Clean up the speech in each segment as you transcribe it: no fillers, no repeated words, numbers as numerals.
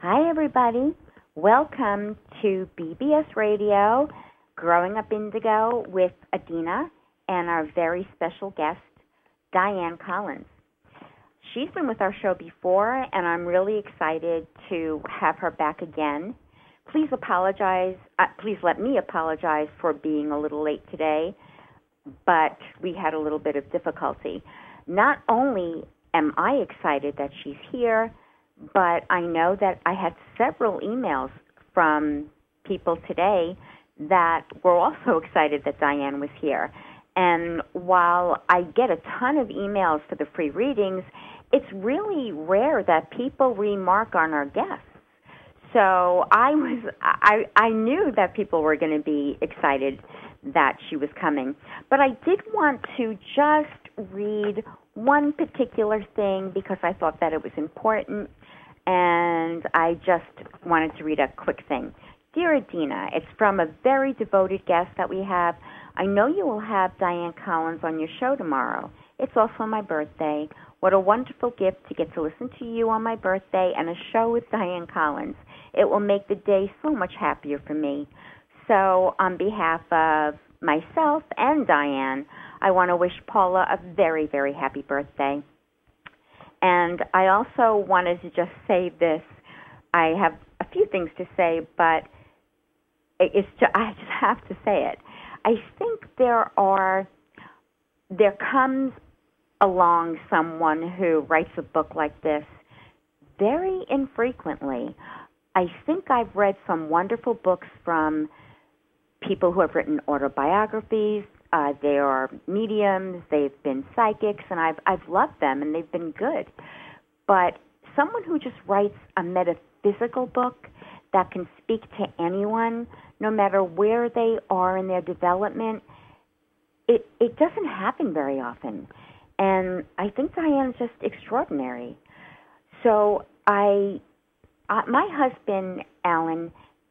Hi, everybody. Welcome to BBS Radio, Growing Up Indigo with Adina and our very special guest, Diane Collins. She's been with our show before, and I'm really excited to have her back again. Please let me apologize for being a little late today, but we had a little bit of difficulty. Not only am I excited that she's here, but I know that I had several emails from people today that were also excited that Diane was here. And while I get a ton of emails for the free readings, it's really rare that people remark on our guests. So I knew that people were going to be excited that she was coming. But I did want to just read one particular thing because I thought that it was important, and I just wanted to read a quick thing. Dear Adina, it's from a very devoted guest that we have. I know you will have Diane Collins on your show tomorrow. It's also my birthday. What a wonderful gift to get to listen to you on my birthday and a show with Diane Collins. It will make the day so much happier for me. So on behalf of myself and Diane, I want to wish Paula a very, very happy birthday. And I also wanted to just say this. I have a few things to say, but I just have to say it. I think there comes along someone who writes a book like this very infrequently. I think I've read some wonderful books from people who have written autobiographies. They are mediums, they've been psychics, and I've loved them, and they've been good. But someone who just writes a metaphysical book that can speak to anyone, no matter where they are in their development, it doesn't happen very often. And I think Diane's just extraordinary. So my husband, Alan,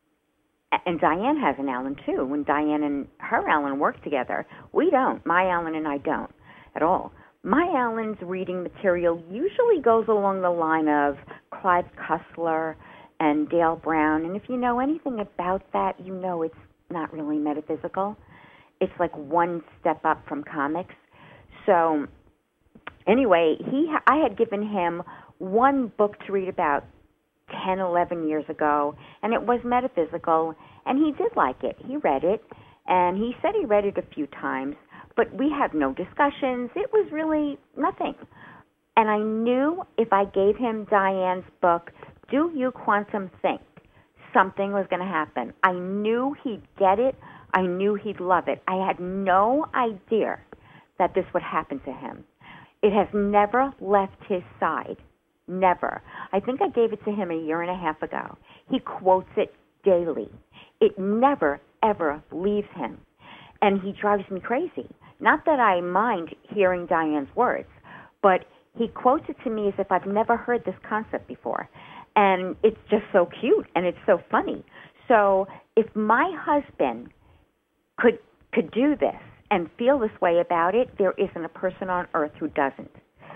and Diane has an Alan, too. When Diane and her Alan work together, we don't. My Alan and I don't at all. My Alan's reading material usually goes along the line of Clive Cussler and Dale Brown. And if you know anything about that, you know it's not really metaphysical. It's like one step up from comics. So anyway, I had given him one book to read about 10, 11 years ago, and it was metaphysical, and he did like it. He read it, and he said he read it a few times, but we had no discussions. It was really nothing. And I knew if I gave him Diane's book, Do You Quantum Think, something was going to happen. I knew he'd get it. I knew he'd love it. I had no idea that this would happen to him. It has never left his side. Never. I think I gave it to him a year and a half ago. He quotes it daily. It never, ever leaves him. And he drives me crazy. Not that I mind hearing Diane's words, but he quotes it to me as if I've never heard this concept before. And it's just so cute, and it's so funny. So if my husband could do this and feel this way about it, there isn't a person on earth who doesn't.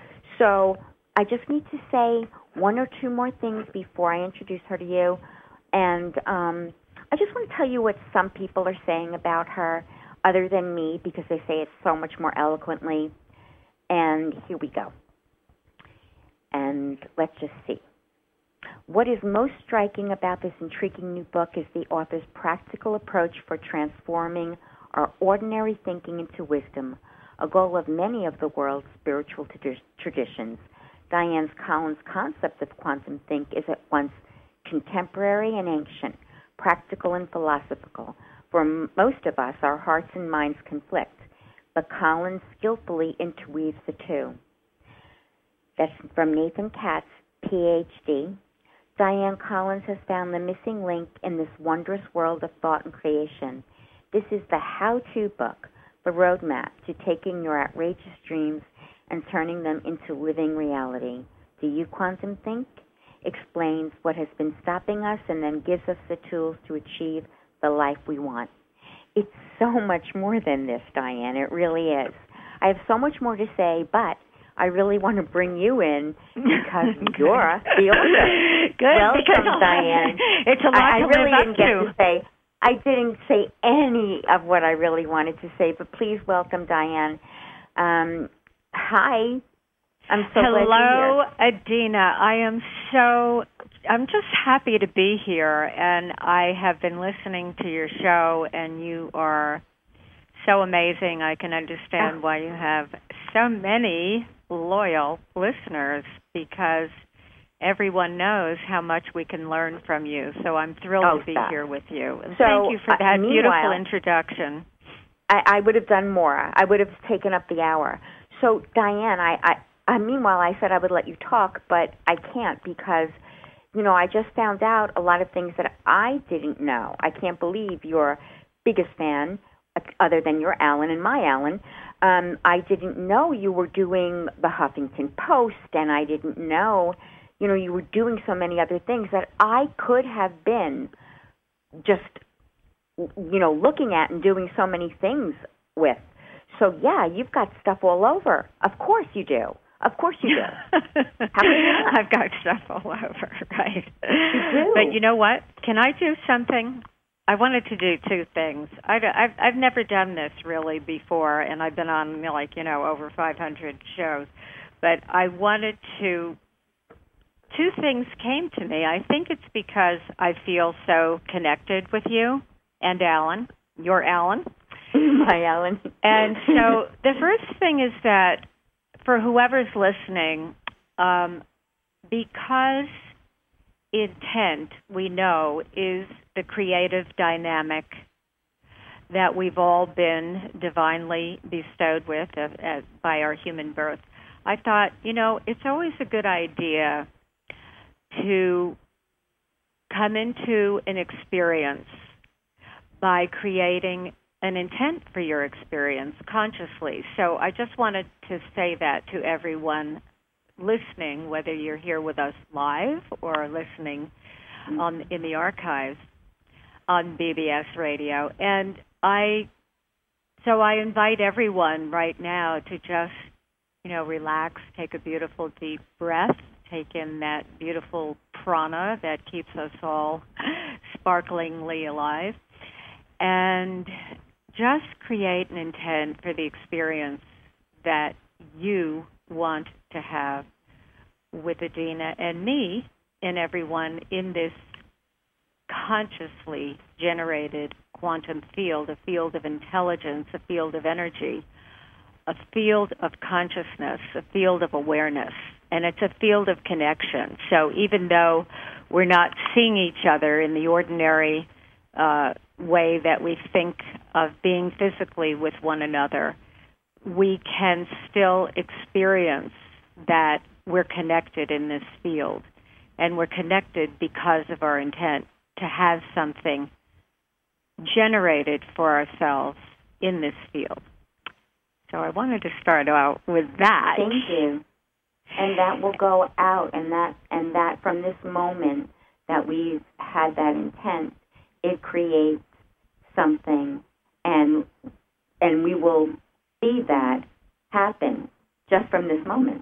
So I just need to say one or two more things before I introduce her to you. And I just want to tell you what some people are saying about her other than me, because they say it so much more eloquently. And here we go. And let's just see. What is most striking about this intriguing new book is the author's practical approach for transforming our ordinary thinking into wisdom, a goal of many of the world's spiritual traditions. Diane Collins' concept of quantum think is at once contemporary and ancient, practical and philosophical. For most of us, our hearts and minds conflict, but Collins skillfully interweaves the two. That's from Nathan Katz, Ph.D. Diane Collins has found the missing link in this wondrous world of thought and creation. This is the how-to book, the roadmap to taking your outrageous dreams and turning them into living reality. Do you quantum think? Explains what has been stopping us and then gives us the tools to achieve the life we want. It's so much more than this, Diane. It really is. I have so much more to say, but I really want to bring you in because you're the author. Good. Welcome, Diane. It's a lot I to really live didn't up get to. to say. I didn't say any of what I really wanted to say, but please welcome Diane. Hi. I'm so glad Hello, you're here. Adina. I'm just happy to be here, and I have been listening to your show, and you are so amazing. I can understand why you have so many loyal listeners, because everyone knows how much we can learn from you. So I'm thrilled to be here with you. And thank you for that beautiful introduction. I would have done more. I would have taken up the hour. So, Diane, meanwhile, I said I would let you talk, but I can't because, I just found out a lot of things that I didn't know. I can't believe your biggest fan, other than your Alan and my Alan. I didn't know you were doing the Huffington Post, and I didn't know, you were doing so many other things that I could have been just, looking at and doing so many things with. So, yeah, you've got stuff all over. Of course you do. Of course you do. I've got stuff all over, right? You do. But you know what? Can I do something? I wanted to do two things. I've never done this really before, and I've been on over 500 shows. But I wanted to. Two things came to me. I think it's because I feel so connected with you and Alan, your Alan. My Alan. And so the first thing is that for whoever's listening, because intent, we know, is the creative dynamic that we've all been divinely bestowed with by our human birth, I thought, it's always a good idea to come into an experience by creating an intent for your experience consciously. So I just wanted to say that to everyone listening, whether you're here with us live or listening in the archives on BBS Radio. And I invite everyone right now to just, relax, take a beautiful deep breath, take in that beautiful prana that keeps us all sparklingly alive, and just create an intent for the experience that you want to have with Adina and me and everyone in this consciously generated quantum field, a field of intelligence, a field of energy, a field of consciousness, a field of awareness, and it's a field of connection. So even though we're not seeing each other in the ordinary way that we think of being physically with one another, we can still experience that we're connected in this field. And we're connected because of our intent to have something generated for ourselves in this field. So I wanted to start out with that. Thank you. And that will go out, and that from this moment that we've had that intent, it creates something, and we will see that happen just from this moment.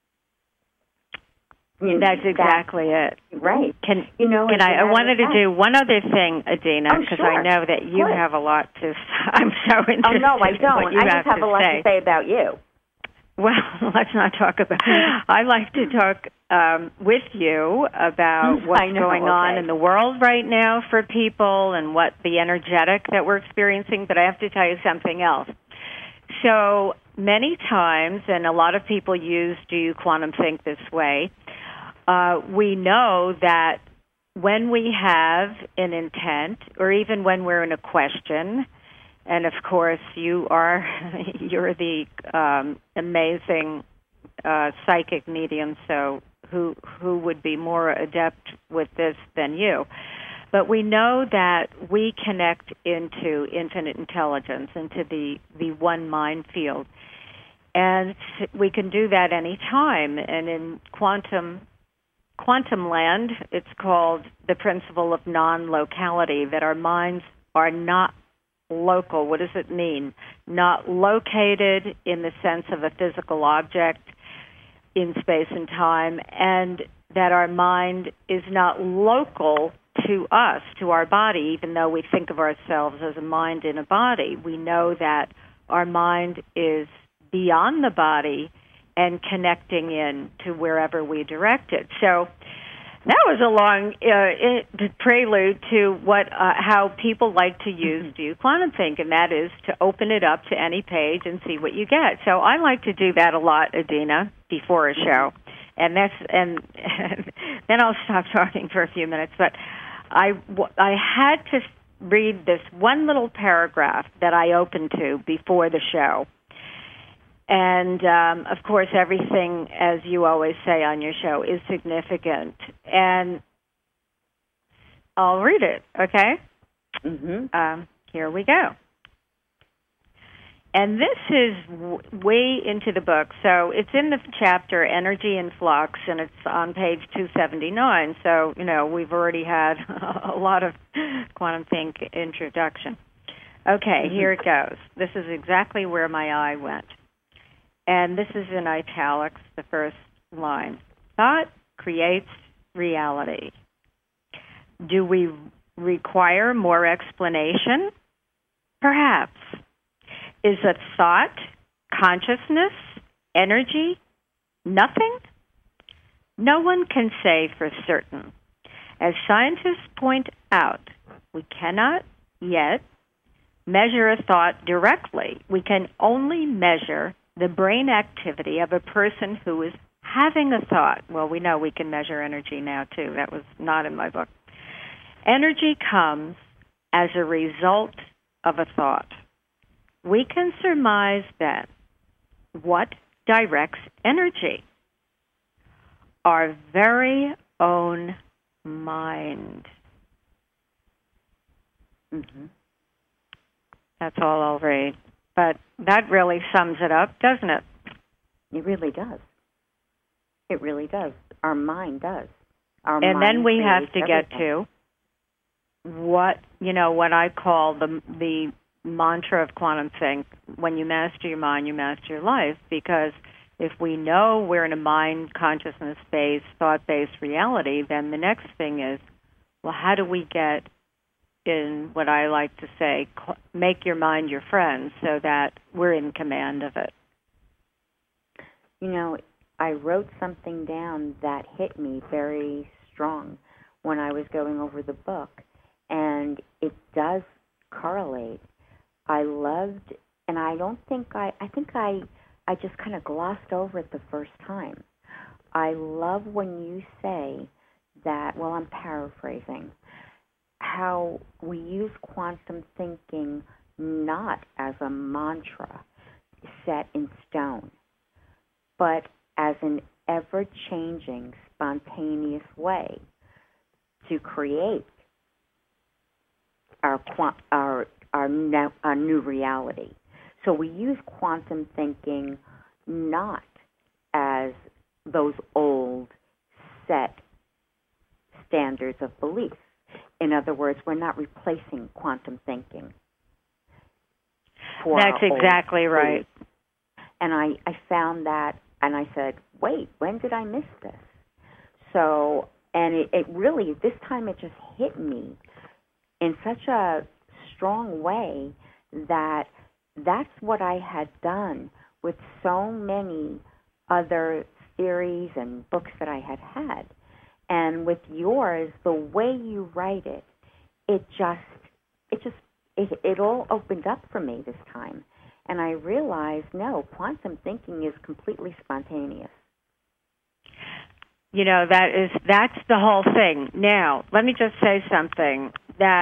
That's exactly it. Right. I wanted to do one other thing, Adina, because sure. I know that you have a lot to. I'm so interested. Oh no, I don't. What you I just have a lot to say about you. Well, let's not talk about. I like to talk with you about what's going on in the world right now for people and what the energetic that we're experiencing. But I have to tell you something else. So many times, and a lot of people use "Do you quantum think this way?" We know that when we have an intent, or even when we're in a question, and of course you're the amazing psychic medium, so who would be more adept with this than you? But we know that we connect into infinite intelligence, into the one mind field. And we can do that any time. And in quantum land, it's called the principle of non-locality, that our minds are not local. What does it mean? Not located in the sense of a physical object in space and time, and that our mind is not local to us, to our body, even though we think of ourselves as a mind in a body. We know that our mind is beyond the body and connecting in to wherever we direct it. So that was a long prelude to how people like to use Do Quantum Think, and that is to open it up to any page and see what you get. So I like to do that a lot, Adina, before a show, and then I'll stop talking for a few minutes. But I had to read this one little paragraph that I opened to before the show. And, of course, everything, as you always say on your show, is significant. And I'll read it, okay? Mm-hmm. Here we go. And this is way into the book. So it's in the chapter Energy in Flux, and it's on page 279. So, we've already had a lot of Quantum Think introduction. Okay, here it goes. This is exactly where my eye went. And this is in italics, the first line. Thought creates reality. Do we require more explanation? Perhaps. Is a thought, consciousness, energy, nothing? No one can say for certain. As scientists point out, we cannot yet measure a thought directly. We can only measure the brain activity of a person who is having a thought. Well, we know we can measure energy now, too. That was not in my book. Energy comes as a result of a thought. We can surmise then what directs energy. Our very own mind. Mm-hmm. That's all I'll read. But that really sums it up, doesn't it? It really does. It really does. Our mind does. And then we have to get to what I call the mantra of Quantum Think. When you master your mind, you master your life. Because if we know we're in a mind, consciousness-based, thought-based reality, then the next thing is, well, how do we get in what I like to say, make your mind your friend so that we're in command of it? I wrote something down that hit me very strong when I was going over the book, and it does correlate. I loved, and I think I just kind of glossed over it the first time. I love when you say that, well, I'm paraphrasing, how we use quantum thinking not as a mantra set in stone, but as an ever-changing, spontaneous way to create our new reality. So we use quantum thinking not as those old set standards of belief. In other words, we're not replacing quantum thinking. That's exactly right. And I found that, and I said, wait, when did I miss this? So, and it really, this time it just hit me in such a strong way that that's what I had done with so many other theories and books that I had. And with yours, the way you write it, it all opened up for me this time. And I realized, no, quantum thinking is completely spontaneous. That's the whole thing. Now, let me just say something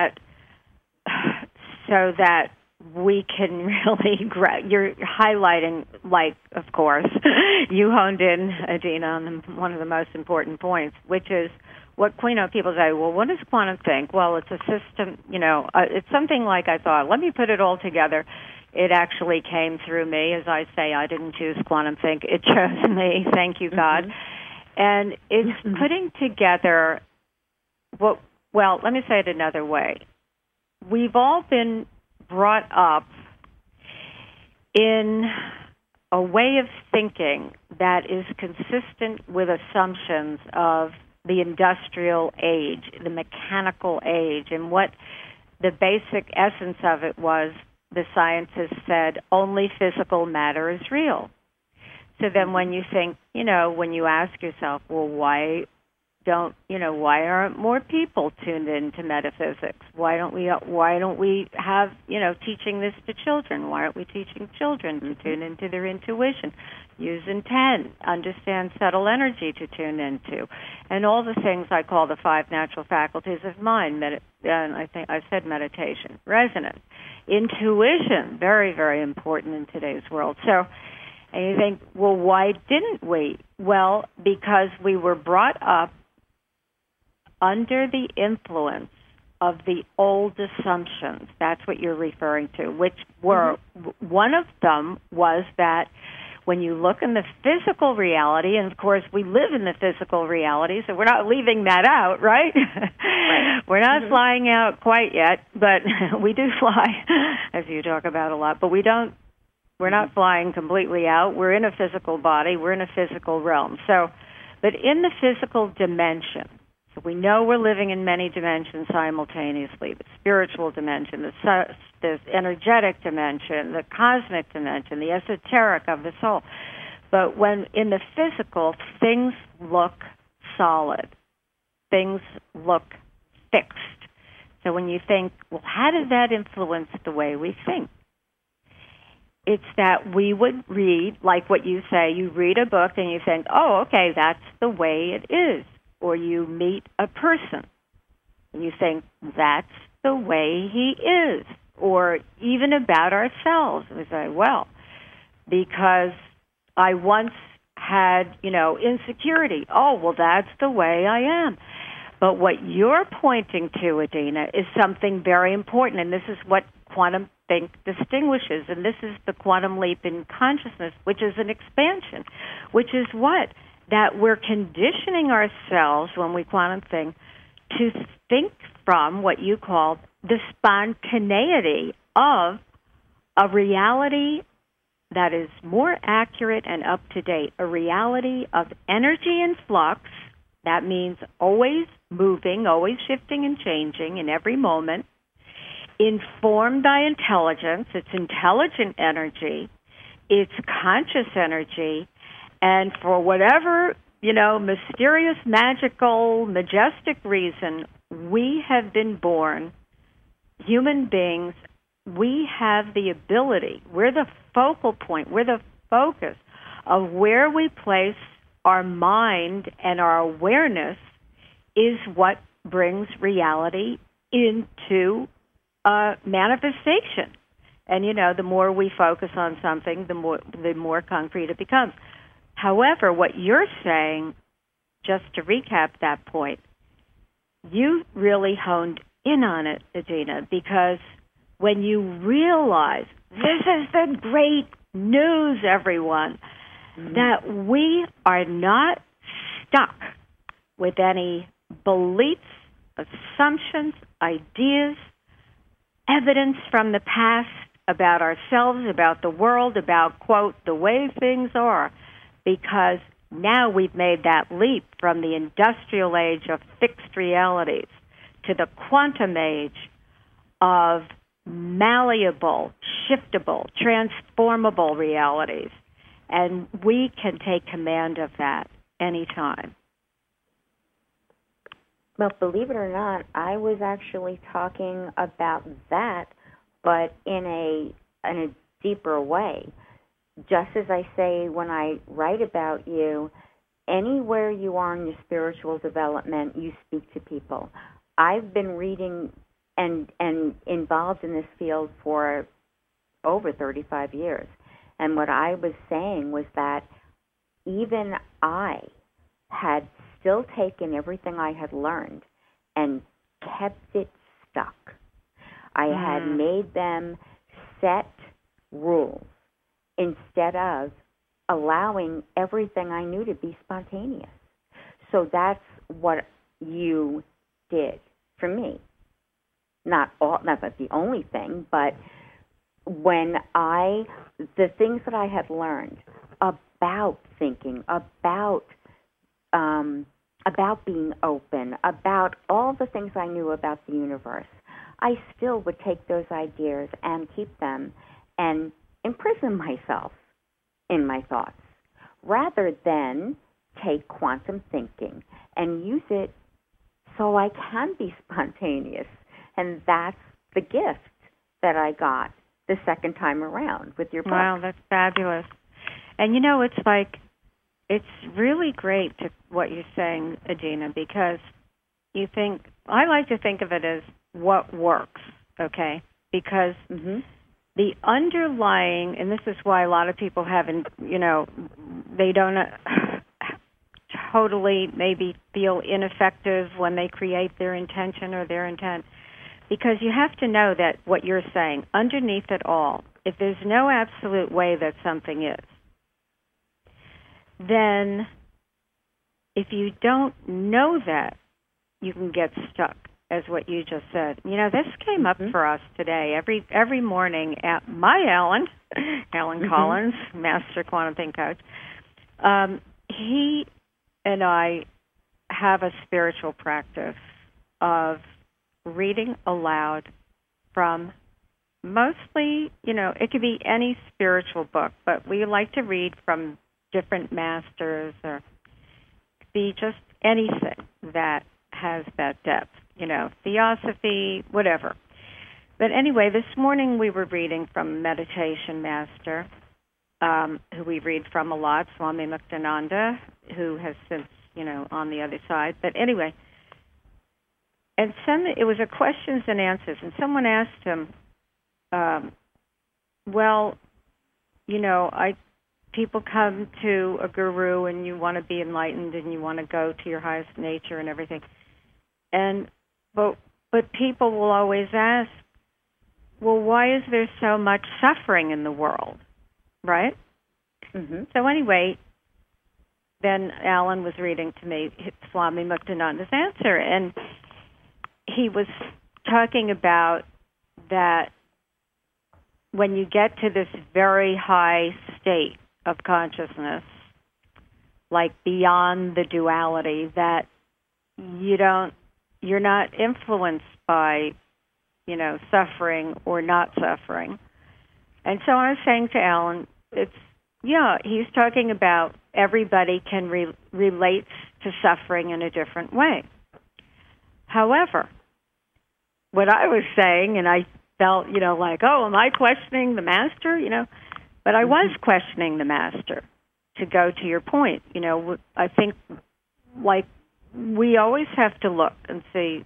so that we can really you're highlighting, of course, you honed in, Adina, on one of the most important points, which is what people say, well, what is Quantum Think? Well, it's a system, it's something like I thought. Let me put it all together. It actually came through me. As I say, I didn't choose Quantum Think. It chose me. Thank you, God. Mm-hmm. And it's putting together let me say it another way. We've all been brought up in a way of thinking that is consistent with assumptions of the industrial age, the mechanical age, and what the basic essence of it was, the scientists said, only physical matter is real. So then when you think, when you ask yourself, well, why aren't more people tuned into metaphysics? Why don't we have, teaching this to children? Why aren't we teaching children to tune into their intuition, use intent, understand subtle energy to tune into, and all the things I call the 5 natural faculties of mind, and I think I said meditation, resonance, intuition, very, very important in today's world. So, and you think, well, why didn't we? Well, because we were brought up under the influence of the old assumptions. That's what you're referring to, which were, one of them was that when you look in the physical reality, and of course we live in the physical reality, so we're not leaving that out, right? Right. We're not flying out quite yet, but we do fly, as you talk about a lot, but we're not flying completely out. We're in a physical body. We're in a physical realm. So, but in the physical dimension, so we know we're living in many dimensions simultaneously, the spiritual dimension, the energetic dimension, the cosmic dimension, the esoteric of the soul. But when in the physical, things look solid. Things look fixed. So when you think, well, how does that influence the way we think? It's that we would read, like what you say, you read a book and you think, oh, okay, that's the way it is. Or you meet a person and you think, that's the way he is. Or even about ourselves. We say, well, because I once had, insecurity. Oh, well, that's the way I am. But what you're pointing to, Adina, is something very important, and this is what quantum think distinguishes, and this is the quantum leap in consciousness, which is an expansion, which is what? That we're conditioning ourselves, when we quantum think, to think from what you call the spontaneity of a reality that is more accurate and up-to-date, a reality of energy in flux. That means always moving, always shifting and changing in every moment, informed by intelligence. It's intelligent energy. It's conscious energy. And for whatever, mysterious, magical, majestic reason, we have been born, human beings, we have the ability, we're the focal point, we're the focus of where we place our mind, and our awareness is what brings reality into manifestation. And, the more we focus on something, the more concrete it becomes. However, what you're saying, just to recap that point, you really honed in on it, Adina, because when you realize, this is the great news, everyone, that we are not stuck with any beliefs, assumptions, ideas, evidence from the past about ourselves, about the world, about, quote, the way things are, because now we've made that leap from the industrial age of fixed realities to the quantum age of malleable, shiftable, transformable realities. And we can take command of that anytime. Well, believe it or not, I was actually talking about that, but in a deeper way. Just as I say when I write about you, anywhere you are in your spiritual development, you speak to people. I've been reading and involved in this field for over 35 years. And what I was saying was that even I had still taken everything I had learned and kept it stuck. I had made them set rules instead of allowing everything I knew to be spontaneous. So that's what you did for me. Not the only thing, but when I the things that I had learned about thinking, about being open, about all the things I knew about the universe, I still would take those ideas and keep them and imprison myself in my thoughts, rather than take quantum thinking and use it so I can be spontaneous. And that's the gift that I got the second time around with your book. Wow, that's fabulous. And it's really great what you're saying, Adina, because I like to think of it as what works, okay? Because the underlying, and this is why a lot of people haven't, they don't totally maybe feel ineffective when they create their intention or their intent, because you have to know that what you're saying, underneath it all, if there's no absolute way that something is, then if you don't know that, you can get stuck, as what you just said. This came up for us today. Every morning at my Alan Collins, Master Quantum Think Coach, he and I have a spiritual practice of reading aloud from mostly, it could be any spiritual book, but we like to read from different masters, or be just anything that has that depth, theosophy, whatever. But anyway, this morning we were reading from a meditation master, who we read from a lot, Swami Muktananda, who has since, on the other side. But anyway, and it was a questions and answers, and someone asked him, people come to a guru and you want to be enlightened and you want to go to your highest nature and everything. But people will always ask, well, why is there so much suffering in the world, right? So anyway, then Alan was reading to me Swami Muktananda's answer, and he was talking about that when you get to this very high state of consciousness, like beyond the duality, that you're not influenced by, suffering or not suffering. And so I was saying to Alan, he's talking about everybody can relate to suffering in a different way. However, what I was saying, and I felt, am I questioning the master? But I was questioning the master, to go to your point. I think, we always have to look and see,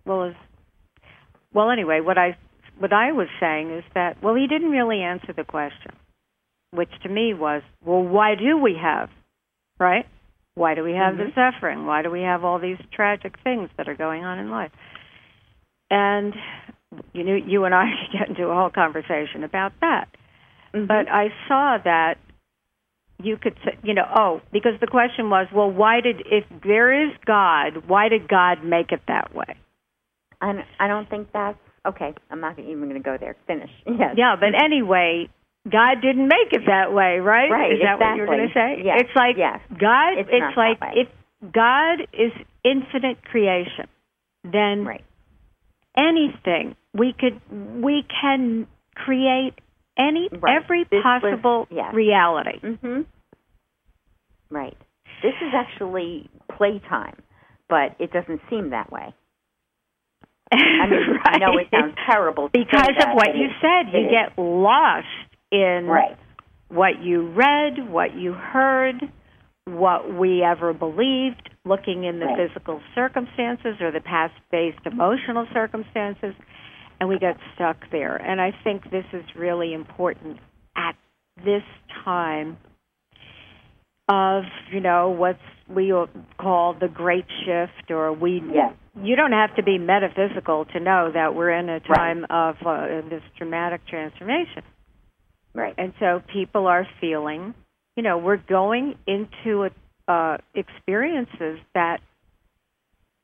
anyway, what I was saying is that, he didn't really answer the question, which to me was, why do we have, right? Why do we have the suffering? Why do we have all these tragic things that are going on in life? And, you and I could get into a whole conversation about that. But I saw that you could say, because the question was, if there is God, why did God make it that way? And I don't think that's, okay, I'm not even going to go there. Finish. Yes. Yeah, but anyway, God didn't make it that way, right? Right, is that exactly. what you're going to say? Yes. It's like God, it's like if God is infinite creation, then anything, we can create every possible reality. Right. This is actually playtime, but it doesn't seem that way. I mean, I know it sounds terrible because of what you said. You get lost in what you read, what you heard, what we ever believed, looking in the physical circumstances or the past-based emotional circumstances, and we get stuck there. And I think this is really important at this time of, what we call the Great Shift, or you don't have to be metaphysical to know that we're in a time of this dramatic transformation. Right. And so people are feeling, we're going into experiences that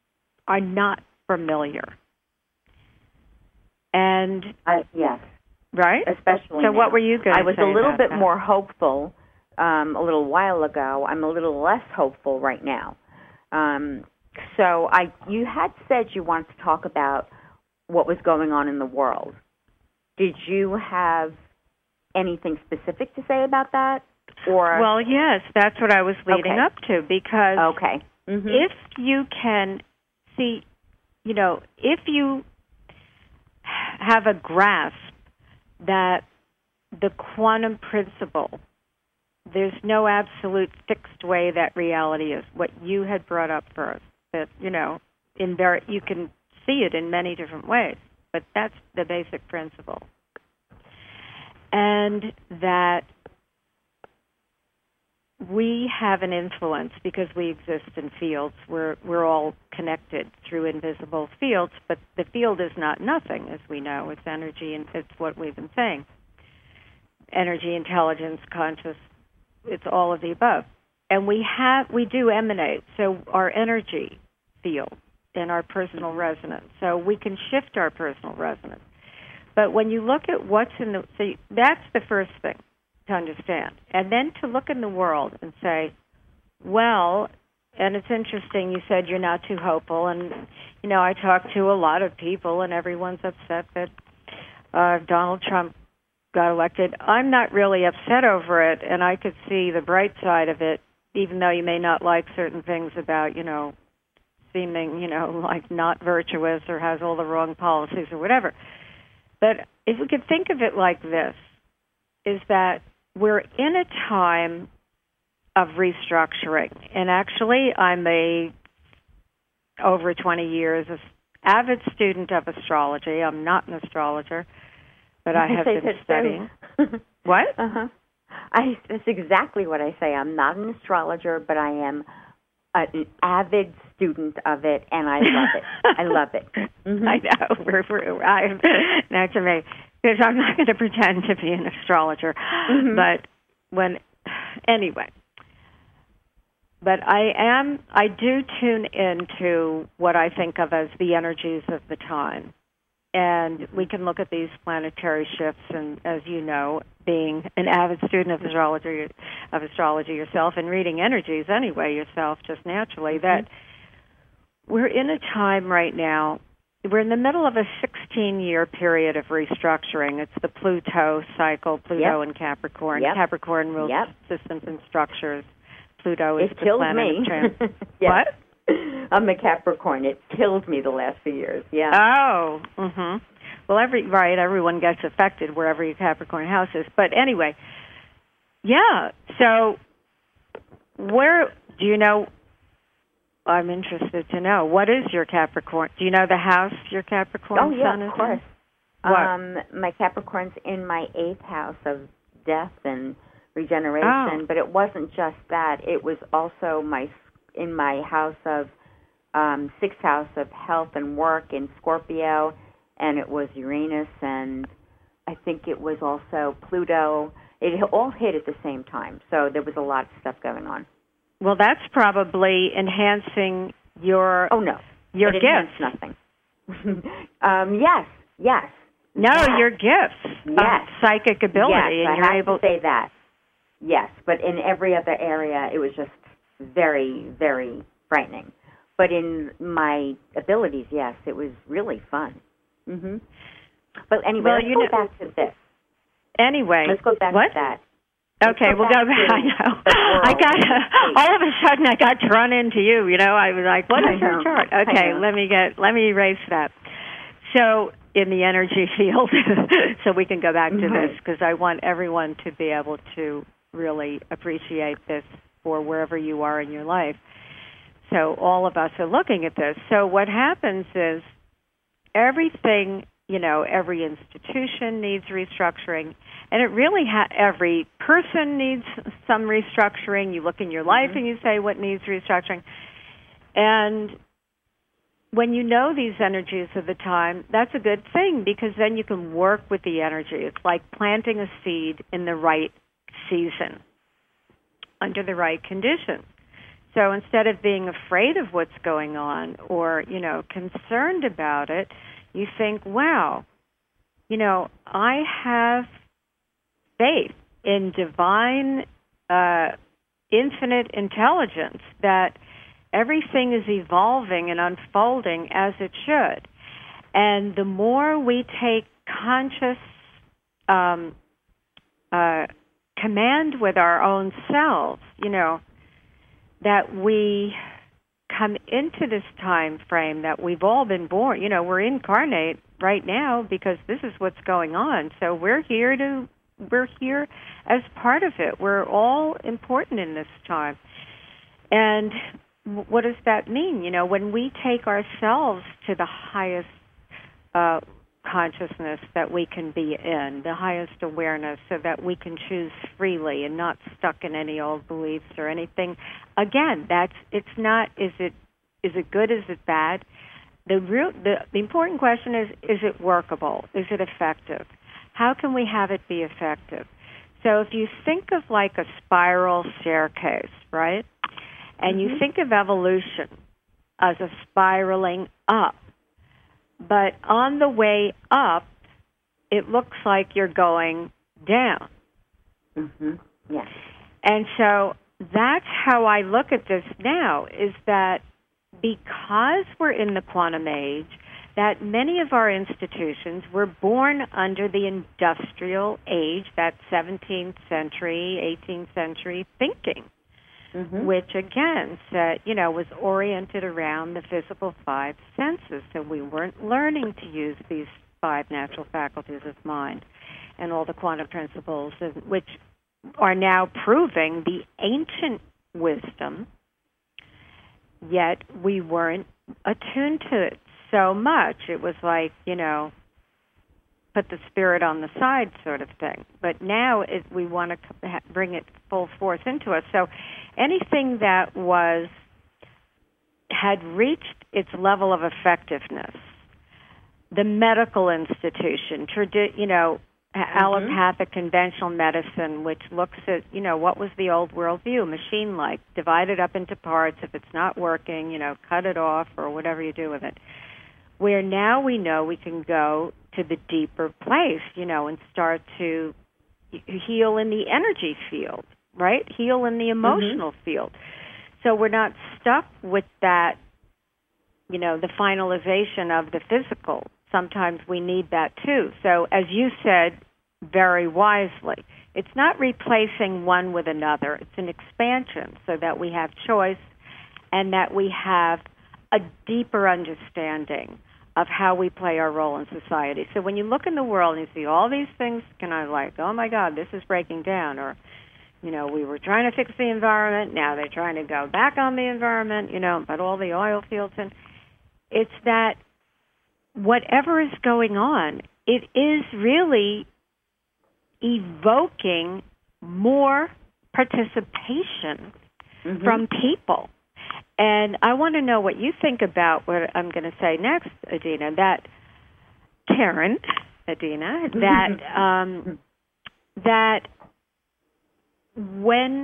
are not familiar. And Right. Especially so now. What were you going to say? I was a little bit that? more hopeful a little while ago. I'm a little less hopeful right now. So you had said you wanted to talk about what was going on in the world. Did you have anything specific to say about that? Or Well, yes, that's what I was leading up to, because if you can see, if you have a grasp that the quantum principle, there's no absolute fixed way that reality is, what you had brought up first, that, you can see it in many different ways, but that's the basic principle. And that we have an influence because we exist in fields. We're all connected through invisible fields, but the field is not nothing, as we know. It's energy, and it's what we've been saying. Energy, intelligence, conscious, it's all of the above. And we do emanate, so our energy field and our personal resonance. So we can shift our personal resonance. But when you look at what's that's the first thing to understand. And then to look in the world and say, well, and it's interesting, you said you're not too hopeful. And, I talk to a lot of people, and everyone's upset that Donald Trump got elected. I'm not really upset over it, and I could see the bright side of it, even though you may not like certain things about, seeming, like not virtuous or has all the wrong policies or whatever. But if we could think of it like this, is that we're in a time of restructuring. And actually, I'm over 20 years, avid student of astrology. I'm not an astrologer, but I have been studying. What? That's exactly what I say. I'm not an astrologer, but I am an avid student of it, and I love it. I love it. Mm-hmm. I know. That's amazing. Because I'm not going to pretend to be an astrologer. Mm-hmm. But I do tune into what I think of as the energies of the time. And we can look at these planetary shifts, and as you know, being an avid student of astrology yourself, and reading energies anyway yourself, just naturally, that we're in a time right now. We're in the middle of a 16-year period of restructuring. It's the Pluto cycle, Pluto and Capricorn. Capricorn rules systems and structures. Pluto is the planet of trans. What? I'm a Capricorn. It killed me the last few years. Yeah. Oh. Mhm. Well, everyone gets affected wherever your Capricorn house is. But anyway, yeah. So, where do you know? I'm interested to know, what is your Capricorn? Do you know the house your Capricorn sun is in? Of course. What? My Capricorn's in my 8th house of death and regeneration, but it wasn't just that. It was also in my house of 6th house of health and work in Scorpio, and it was Uranus, and I think it was also Pluto. It all hit at the same time, so there was a lot of stuff going on. Well, that's probably enhancing your your gifts. Enhanced nothing. Yes. No, your gifts. Yes. Psychic ability, yes, and you're able to say that. Yes, but in every other area, it was just very, very frightening. But in my abilities, yes, it was really fun. Mm-hmm. But anyway, let's go back to this. Anyway, let's go back to that. Okay, we'll go back. I know. All of a sudden I got drawn into you. I was like, "What is your chart?" Okay, let me erase that. So in the energy field, so we can go back to this, because I want everyone to be able to really appreciate this for wherever you are in your life. So all of us are looking at this. So what happens is everything, every institution needs restructuring, and it really every person needs some restructuring. You look in your life and you say what needs restructuring. And when you know these energies of the time, that's a good thing, because then you can work with the energy. It's like planting a seed in the right season, under the right conditions. So instead of being afraid of what's going on or, concerned about it, you think, wow, I have faith in divine, infinite intelligence, that everything is evolving and unfolding as it should. And the more we take conscious command with our own selves, that we come into this time frame that we've all been born. We're incarnate right now because this is what's going on. So we're here as part of it. We're all important in this time. And what does that mean? When we take ourselves to the highest consciousness that we can be in, the highest awareness, so that we can choose freely and not stuck in any old beliefs or anything. Again, it's not, is it good, is it bad? The important question is it workable? Is it effective? How can we have it be effective? So if you think of like a spiral staircase, right? And you think of evolution as a spiraling up. But on the way up, it looks like you're going down. Mm-hmm. Yes. And so that's how I look at this now, is that because we're in the quantum age, that many of our institutions were born under the industrial age, that 17th century, 18th century thinking. Mm-hmm. Which, again, said, was oriented around the physical five senses. So we weren't learning to use these five natural faculties of mind and all the quantum principles, which are now proving the ancient wisdom, yet we weren't attuned to it so much. It was like, put the spirit on the side sort of thing. But now we want to bring it full force into us. So anything that had reached its level of effectiveness, the medical institution, allopathic conventional medicine, which looks at, what was the old world view, machine-like, divide it up into parts. If it's not working, cut it off or whatever you do with it. Where now we know we can go to the deeper place, and start to heal in the energy field, right? Heal in the emotional field. So we're not stuck with that, the finalization of the physical. Sometimes we need that too. So as you said very wisely, it's not replacing one with another. It's an expansion so that we have choice and that we have a deeper understanding of how we play our role in society. So when you look in the world and you see all these things, kind of like, oh my God, this is breaking down, or, we were trying to fix the environment, now they're trying to go back on the environment, but all the oil fields, and it's that whatever is going on, it is really evoking more participation from people. And I want to know what you think about what I'm going to say next, Adina, that Karen, Adina, that when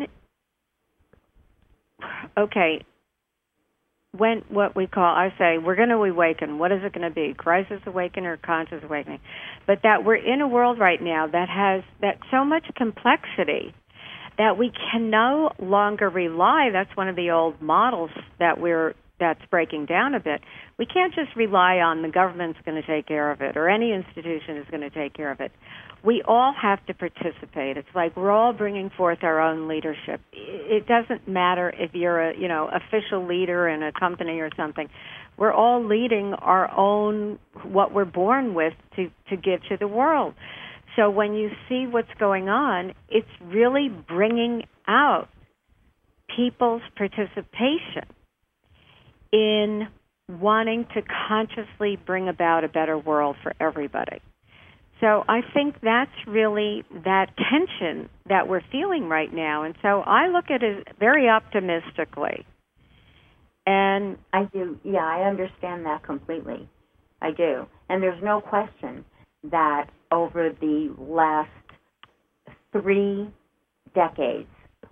what we call, I say, we're going to awaken. What is it going to be? Crisis awakening or conscious awakening? But that we're in a world right now that has so much complexity that we can no longer rely. That's one of the old models that's breaking down a bit. We can't just rely on the government's going to take care of it or any institution is going to take care of it. We all have to participate. It's like we're all bringing forth our own leadership. It doesn't matter if you're a official leader in a company or something. We're all leading our own, what we're born with, to give to the world. So when you see what's going on, it's really bringing out people's participation in wanting to consciously bring about a better world for everybody. So I think that's really that tension that we're feeling right now. And so I look at it very optimistically. And I do. Yeah, I understand that completely. I do. And there's no question that over the last 3 decades,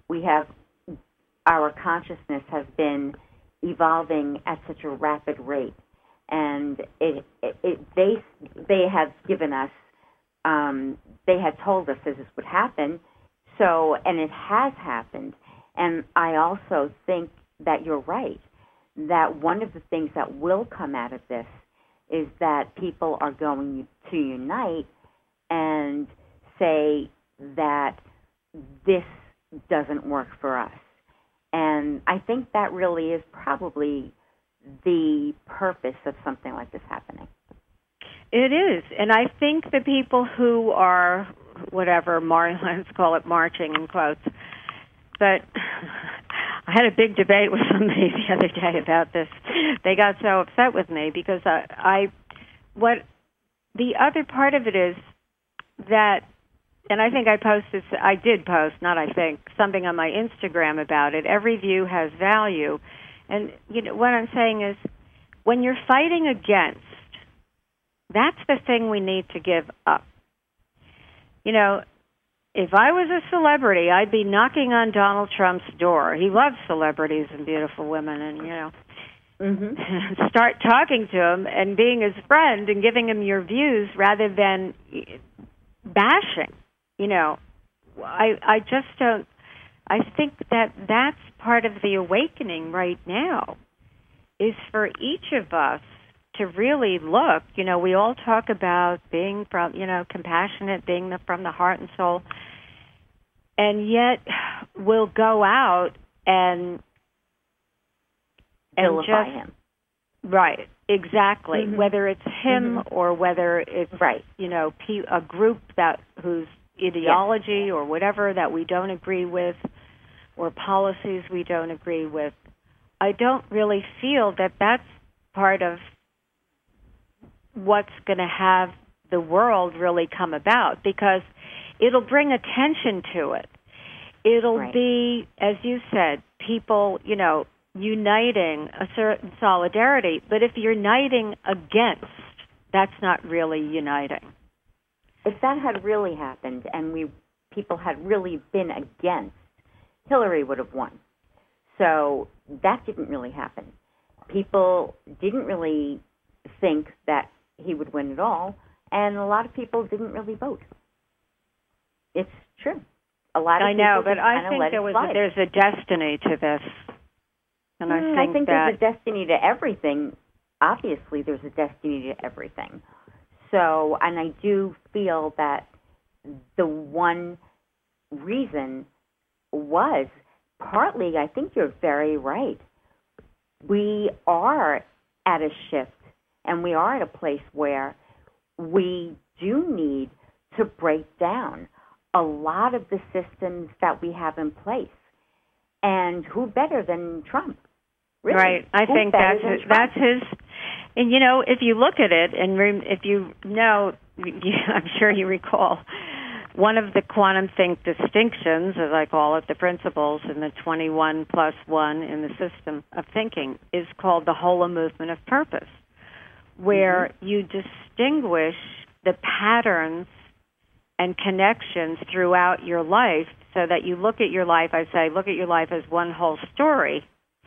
our consciousness has been evolving at such a rapid rate, and they have given us they had told us this would happen. So, and it has happened. And I also think that you're right, that one of the things that will come out of this is that people are going to unite and say that this doesn't work for us. And I think that really is probably the purpose of something like this happening. It is. And I think the people who are, whatever, let's call it marching in quotes, but I had a big debate with somebody the other day about this. They got so upset with me because what the other part of it is that, and I think I did post, not I think, something on my Instagram about it. Every view has value. And what I'm saying is, when you're fighting against, that's the thing we need to give up. If I was a celebrity, I'd be knocking on Donald Trump's door. He loves celebrities and beautiful women, and start talking to him and being his friend and giving him your views rather than bashing. I just don't. I think that that's part of the awakening right now, is for each of us to really look. We all talk about being from, compassionate, being from the heart and soul, and yet we'll go out and vilify him. Right, exactly. Mm-hmm. Whether it's him or whether it's a group whose ideology or whatever that we don't agree with, or policies we don't agree with. I don't really feel that that's part of what's going to have the world really come about, because it'll bring attention to it. It'll be, as you said, people, uniting, a certain solidarity. But if you're uniting against, that's not really uniting. If that had really happened and people had really been against, Hillary would have won. So that didn't really happen. People didn't really think that he would win at all, and a lot of people didn't really vote. It's true. A lot of I know, but I think there's a destiny to this. And I think there's a destiny to everything. Obviously, there's a destiny to everything. So, and I do feel that the one reason was partly, I think you're very right. We are at a shift, and we are at a place where we do need to break down a lot of the systems that we have in place. And who better than Trump? Really? Right. I think that's his. And, if you look at it, and if I'm sure you recall, one of the quantum think distinctions, as I call it, the principles in the 21 plus 1 in the system of thinking, is called the Hola movement of purpose, where you distinguish the patterns and connections throughout your life, so that you look at your life, I say, look at your life as one whole story.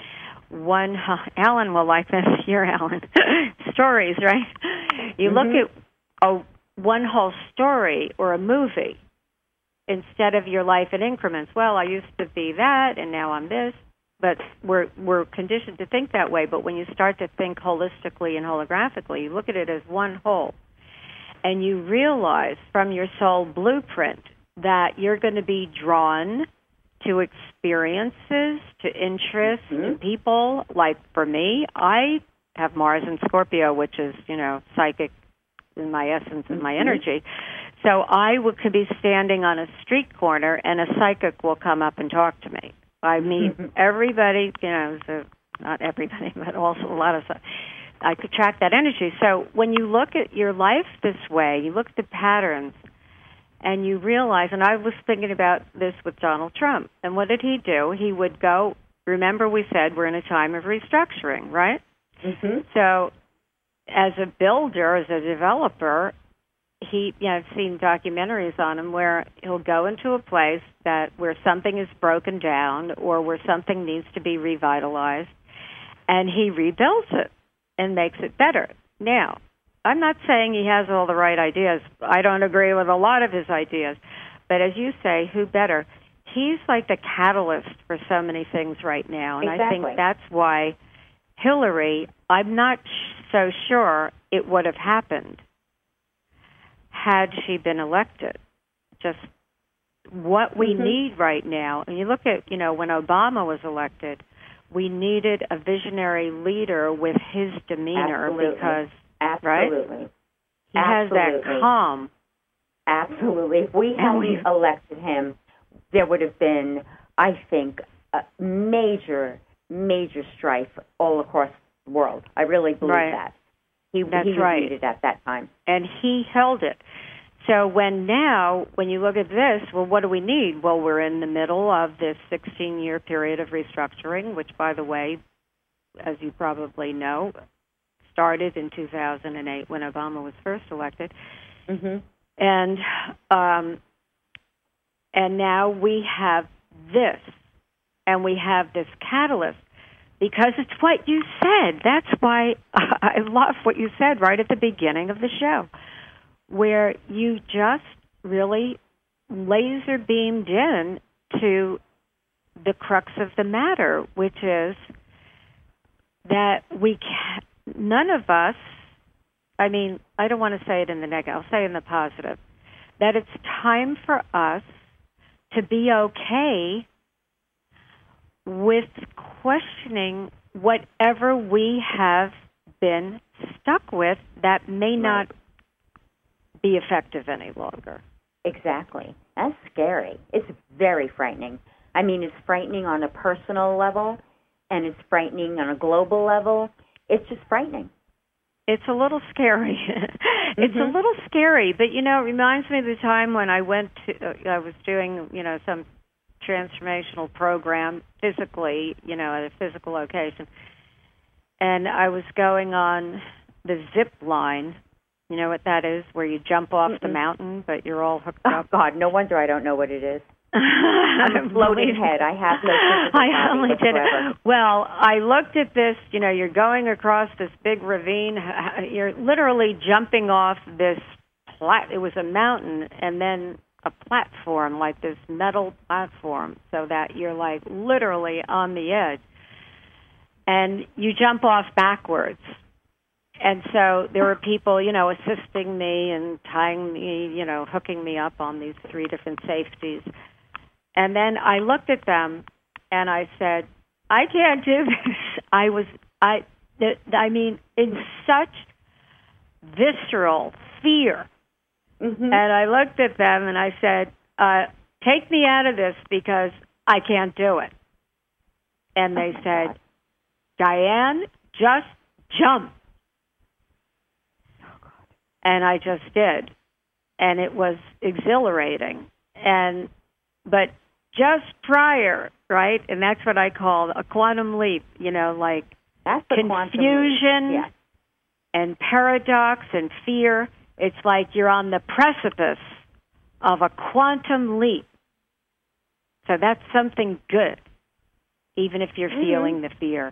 Alan will like this. You're Alan. Stories, right? You look at one whole story or a movie instead of your life in increments. Well, I used to be that, and now I'm this. But we're conditioned to think that way. But when you start to think holistically and holographically, you look at it as one whole. And you realize from your soul blueprint that you're going to be drawn to experiences, to interests, to people. Like for me, I have Mars in Scorpio, which is, psychic in my essence and my energy. So I could be standing on a street corner and a psychic will come up and talk to me. I meet everybody, so not everybody, but also a lot of stuff. I could track that energy. So when you look at your life this way, you look at the patterns, and you realize, and I was thinking about this with Donald Trump, and what did he do? He would go, remember we said we're in a time of restructuring, right? So as a builder, as a developer, I've seen documentaries on him where he'll go into a place where something is broken down or where something needs to be revitalized, and he rebuilds it and makes it better. Now, I'm not saying he has all the right ideas. I don't agree with a lot of his ideas. But as you say, who better? He's like the catalyst for so many things right now. And exactly. I think that's why Hillary, I'm not so sure it would have happened had she been elected. Just what we need right now. And you look at, when Obama was elected, we needed a visionary leader with his demeanor. Absolutely. Because, Absolutely. Right? He has that calm. Absolutely. If we hadn't elected him, there would have been, I think, a major strife all across the world. I really believe that. He was needed at that time. And he held it. So when you look at this, well, what do we need? Well, we're in the middle of this 16-year period of restructuring, which, by the way, as you probably know, started in 2008 when Obama was first elected. Mm-hmm. And now we have this, and we have this catalyst, because it's what you said. That's why I love what you said right at the beginning of the show, where you just really laser beamed in to the crux of the matter, which is that none of us, I mean, I don't want to say it in the negative, I'll say it in the positive, that it's time for us to be okay with questioning whatever we have been stuck with that may not be effective any longer. Exactly. That's scary. It's very frightening. I mean, it's frightening on a personal level, and it's frightening on a global level. It's just frightening. It's a little scary. It's a little scary, but, it reminds me of the time when I I was doing, some transformational program physically, at a physical location, and I was going on the zip line. You know what that is, where you jump off the mountain, but you're all hooked up? Oh, God, no wonder I don't know what it is. I'm a floating head. I have no physical I only did whatsoever. it. Well, I looked at this, you're going across this big ravine. You're literally jumping off this it was a mountain, and then a platform, like this metal platform, so that you're like literally on the edge. And you jump off backwards. And so there were people, assisting me and tying me, hooking me up on these 3 different safeties. And then I looked at them and I said, I can't do this. I mean, in such visceral fear. Mm-hmm. And I looked at them and I said, take me out of this because I can't do it. And they said, Diane, just jump. And I just did. And it was exhilarating. But just prior, right? And that's what I call a quantum leap, like that's the confusion and paradox and fear. It's like you're on the precipice of a quantum leap. So that's something good, even if you're feeling the fear.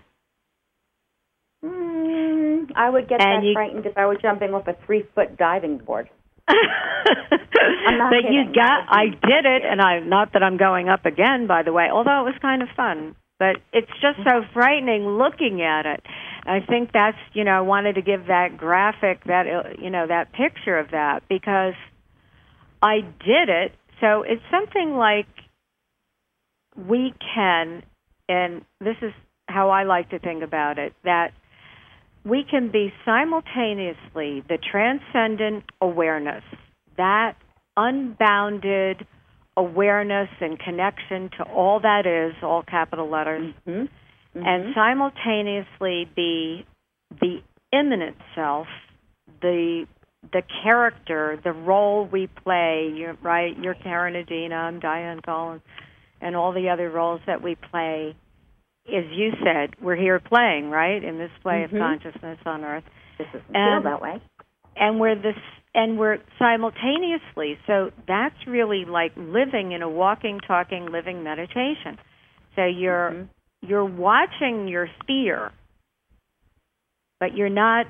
I would get frightened if I were jumping off a 3-foot diving board. I'm not kidding. I did it, and not that I'm going up again, by the way, although it was kind of fun. But it's just so frightening looking at it. I think that's, I wanted to give that graphic, that picture of that, because I did it. So it's something like we can, and this is how I like to think about it, that we can be simultaneously the transcendent awareness, that unbounded awareness and connection to all that is, all capital letters, and simultaneously be the immanent self, the character, the role we play. You're Karen Adina, I'm Diane Collins, and all the other roles that we play. As you said, we're here playing, right, in this play of consciousness on Earth. This doesn't feel that way. And we're simultaneously. So that's really like living in a walking, talking, living meditation. So you're watching your fear, but you're not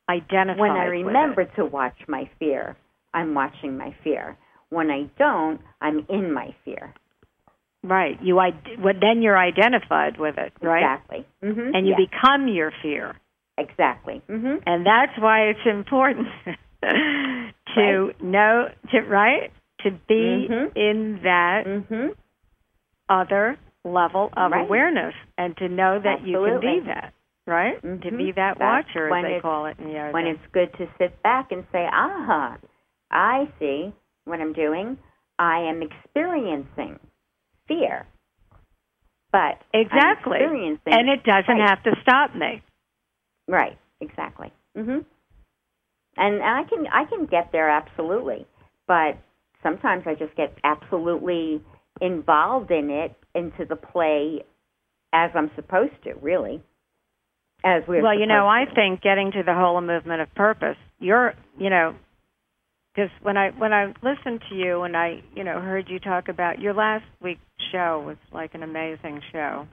identified When I remember with it. to watch my fear, I'm watching my fear. When I don't, I'm in my fear. Right. Then you're identified with it, right? Exactly. Mm-hmm. And you become your fear. Exactly. Mm-hmm. And that's why it's important to know, to be in that other level of awareness, and to know that you can be that, right? To be that watcher, as they call it in yoga. When it's good to sit back and say, I see what I'm doing. I am experiencing fear. But exactly. I'm experiencing, and it doesn't have to stop me. Right, exactly. And I can get there, absolutely. But sometimes I just get absolutely involved in it, into the play, as I'm supposed to, really. As we're well, I to. think getting to the whole movement of purpose, because when I listened to you and I, heard you talk about your last week's show was like an amazing show.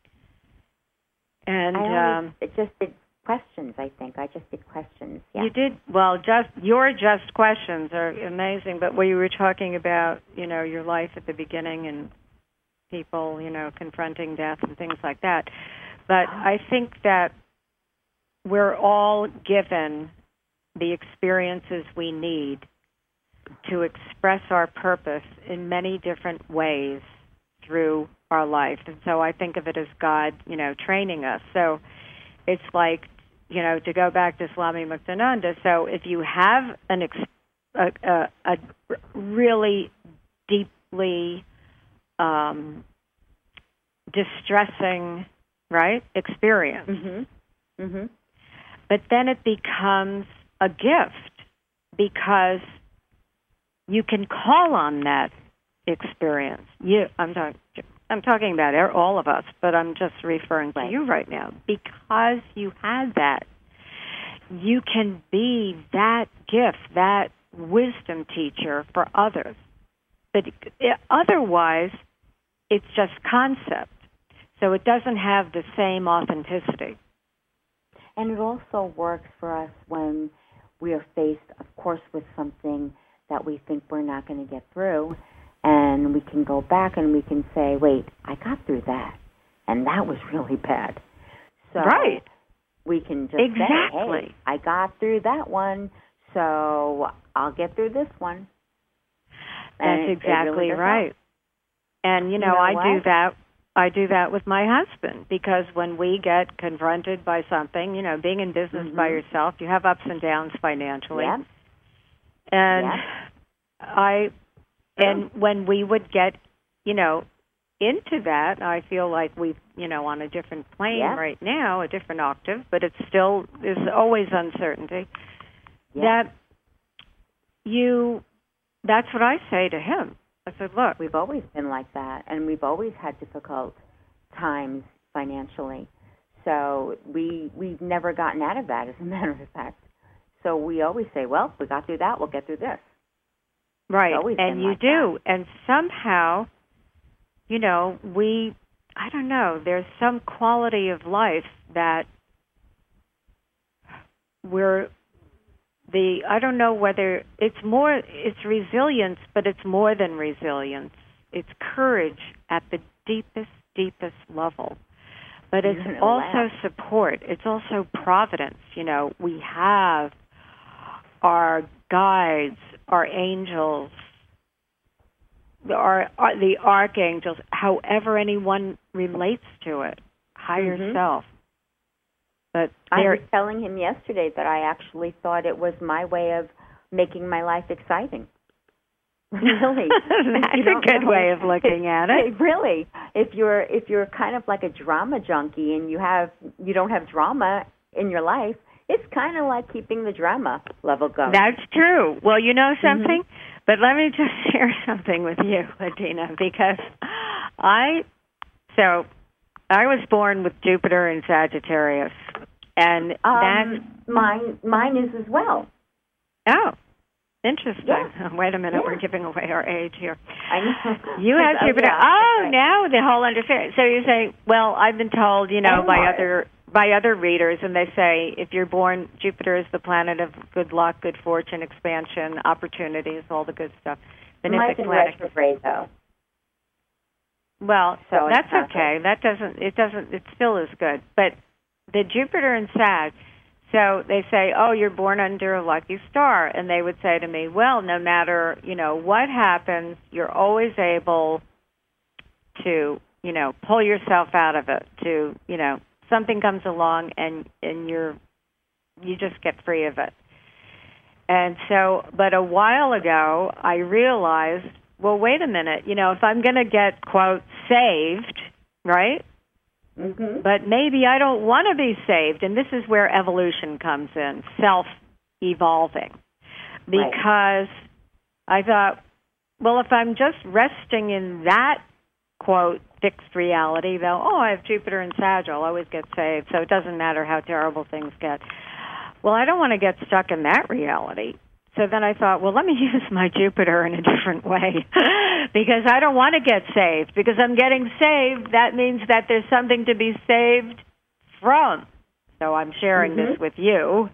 And I just did questions, I think. I just did questions, yeah. You did? Well, your questions are amazing, but where you were talking about, your life at the beginning and people, confronting death and things like that. But I think that we're all given the experiences we need to express our purpose in many different ways through our life. And so I think of it as God, training us. So it's like, to go back to Swami Muktananda, so if you have a really deeply distressing, experience, but then it becomes a gift because you can call on that experience. I'm talking about all of us, but I'm just referring to you right now. Because you had that, you can be that gift, that wisdom teacher for others. But otherwise, it's just concept. So it doesn't have the same authenticity. And it also works for us when we are faced, of course, with something that we think we're not going to get through. And we can go back and we can say, wait, I got through that, and that was really bad. So we can just say, hey, I got through that one, so I'll get through this one. That's exactly right. And, I do that with my husband, because when we get confronted by something, being in business by yourself, you have ups and downs financially. Yep. And And when we would get, into that, I feel like we've, on a different plane right now, a different octave, but it's still, there's always uncertainty. That's what I say to him. I said, look. We've always been like that, and we've always had difficult times financially. So we've never gotten out of that, as a matter of fact. So we always say, well, we got through that, we'll get through this. Right, and you do. That. And somehow, I don't know, there's some quality of life that I don't know whether it's resilience, but it's more than resilience. It's courage at the deepest level. But it's also support. It's also providence. We have our guides, our angels, the archangels, however anyone relates to it, higher self. But I was telling him yesterday that I actually thought it was my way of making my life exciting. Really, that's a good way of looking at it. Really, if you're kind of like a drama junkie and you don't have drama in your life, it's kind of like keeping the drama level going. That's true. Well, you know something? But let me just share something with you, Adina, because I was born with Jupiter in Sagittarius, and mine is as well. Oh, interesting. Yeah. Wait a minute, we're giving away our age here. I know. You have Jupiter. Now the whole understanding. So you say, well, I've been told, by by other readers, and they say if you're born, Jupiter is the planet of good luck, good fortune, expansion, opportunities, all the good stuff. Mine's in retrograde, though. Well, so that's okay. It still is good. But the Jupiter in Sag, so they say, oh, you're born under a lucky star. And they would say to me, well, no matter, what happens, you're always able to, pull yourself out of it, to, something comes along and you just get free of it. And so, but a while ago, I realized, well, wait a minute, if I'm going to get, quote, saved, right? Mm-hmm. But maybe I don't want to be saved. And this is where evolution comes in, self-evolving. Because I thought, well, if I'm just resting in that, quote, fixed reality, though, I have Jupiter and Sag, I'll always get saved, so it doesn't matter how terrible things get. Well, I don't want to get stuck in that reality. So then I thought, well, let me use my Jupiter in a different way because I don't want to get saved. Because I'm getting saved, that means that there's something to be saved from. So I'm sharing this with you,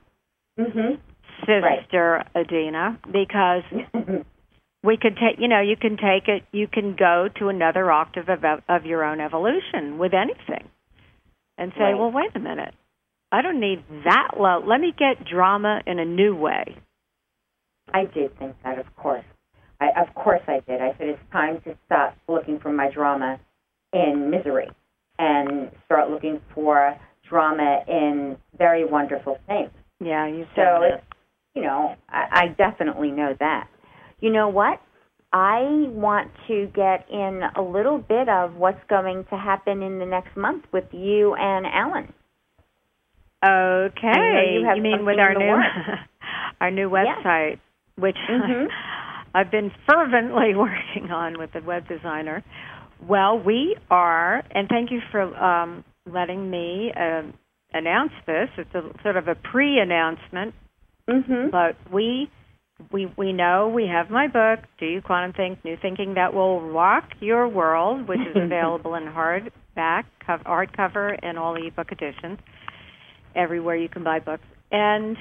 Sister Adina, because we could take, you can take it, you can go to another octave of your own evolution with anything and say, well, wait a minute. I don't need that low. Let me get drama in a new way. I did think that, of course. Of course I did. I said it's time to stop looking for my drama in misery and start looking for drama in very wonderful things. Yeah, you said that. So, I definitely know that. You know what? I want to get in a little bit of what's going to happen in the next month with you and Alan. Okay. You mean with our new our new website, which I've been fervently working on with the web designer. Well, we are, and thank you for letting me announce this. It's a sort of a pre-announcement, but we know we have my book, Do You Quantum Think? New Thinking That Will Rock Your World, which is available in hardcover, and all ebook editions, everywhere you can buy books. And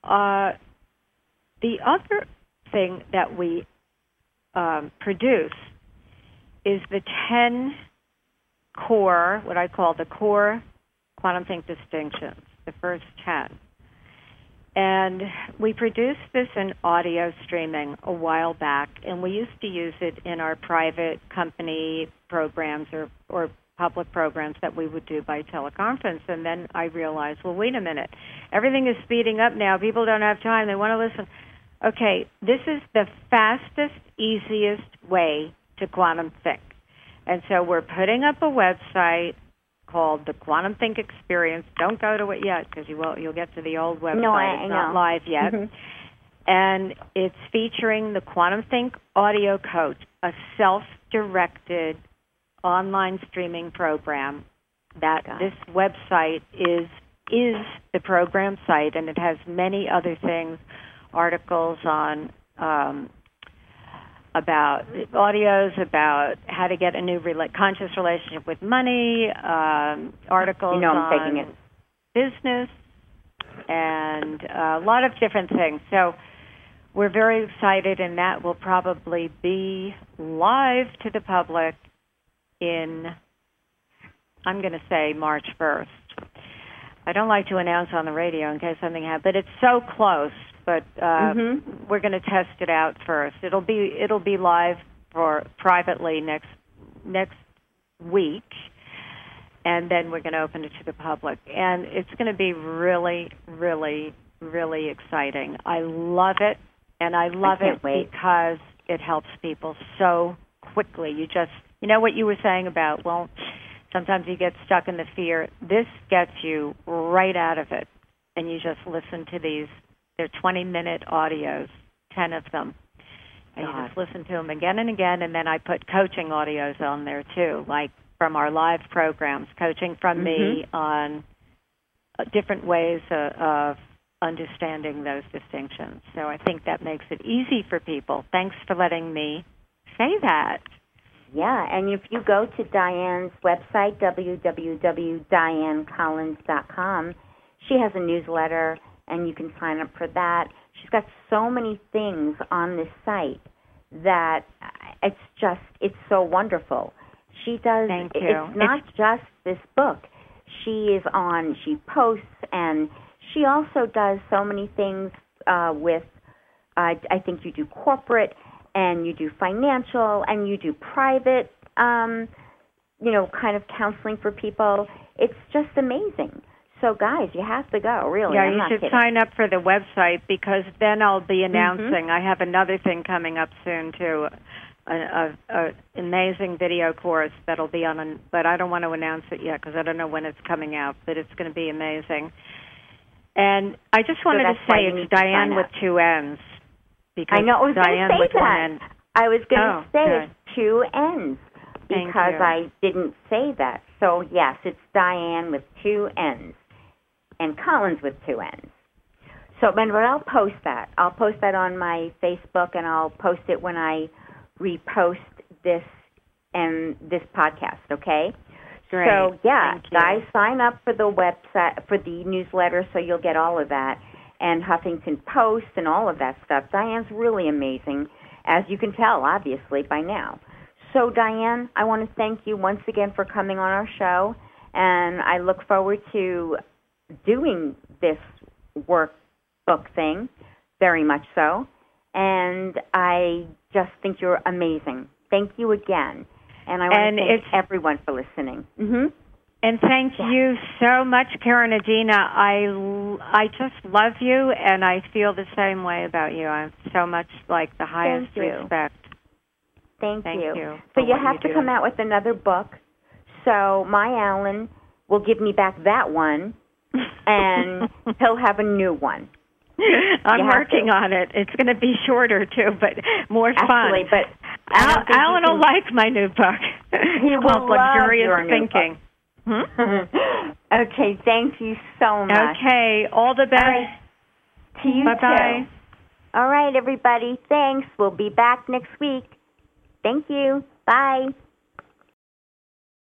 the other thing that we produce is the 10 core, what I call the core quantum think distinctions, the first 10. And we produced this in audio streaming a while back, and we used to use it in our private company programs or public programs that we would do by teleconference. And then I realized, well, wait a minute. Everything is speeding up now. People don't have time. They want to listen. Okay, this is the fastest, easiest way to quantum think. And so we're putting up a website called the Quantum Think Experience. Don't go to it yet because you'll get to the old website. No, it's not live yet. And it's featuring the Quantum Think Audio Coach, a self-directed online streaming program that this website is the program site, and it has many other things, articles on about audios, about how to get a new conscious relationship with money, articles on business, and a lot of different things. So we're very excited, and that will probably be live to the public in, I'm going to say, March 1st. I don't like to announce on the radio in case something happens, but it's so close. But we're going to test it out first. It'll be live for privately next week, and then we're going to open it to the public. And it's going to be really, really, really exciting. I love it, and I love it because it helps people so quickly. You know what you were saying about, well, sometimes you get stuck in the fear. This gets you right out of it, and you just listen to these. They're 20-minute audios, 10 of them. And you just listen to them again and again, and then I put coaching audios on there, too, like from our live programs, coaching from me on different ways of understanding those distinctions. So I think that makes it easy for people. Thanks for letting me say that. Yeah, and if you go to Diane's website, www.dianecollins.com, she has a newsletter, and you can sign up for that. She's got so many things on this site that it's so wonderful. She does, Thank you. It's not just this book. She posts, and she also does so many things with, I think you do corporate, and you do financial, and you do private, kind of counseling for people. It's just amazing. So, guys, you have to go, really. Yeah, I'm you should sign up for the website, because then I'll be announcing. I have another thing coming up soon, too, an amazing video course that'll be on, but I don't want to announce it yet because I don't know when it's coming out, but it's going to be amazing. And I just wanted to say it's Diane with two N's. Because I know, I was going to say that. I was going to say good. It's two N's because I didn't say that. So, yes, it's Diane with two N's and Collins with two N's. So, but I'll post that. I'll post that on my Facebook, and I'll post it when I repost this and this podcast, okay? Great. So, yeah, Thank you. guys, sign up for the website, for the newsletter, so you'll get all of that. And Huffington Post and all of that stuff. Diane's really amazing, as you can tell, obviously, by now. So, Diane, I want to thank you once again for coming on our show, and I look forward to doing this workbook thing, very much so, and I just think you're amazing. Thank you again, and I want to thank everyone for listening. And thank you so much, Karanadina. I just love you, and I feel the same way about you. I'm so much like the highest respect. Thank you. So you have to come out with another book. So my Alan will give me back that one, and he'll have a new one. I'm working on it. It's going to be shorter, too, but more fun. Actually, but Alan will like my new book. He will love your Thinking. Okay, thank you so much. Okay, all the best. To you Bye-bye. too. All right, everybody. Thanks. We'll be back next week. Thank you. Bye.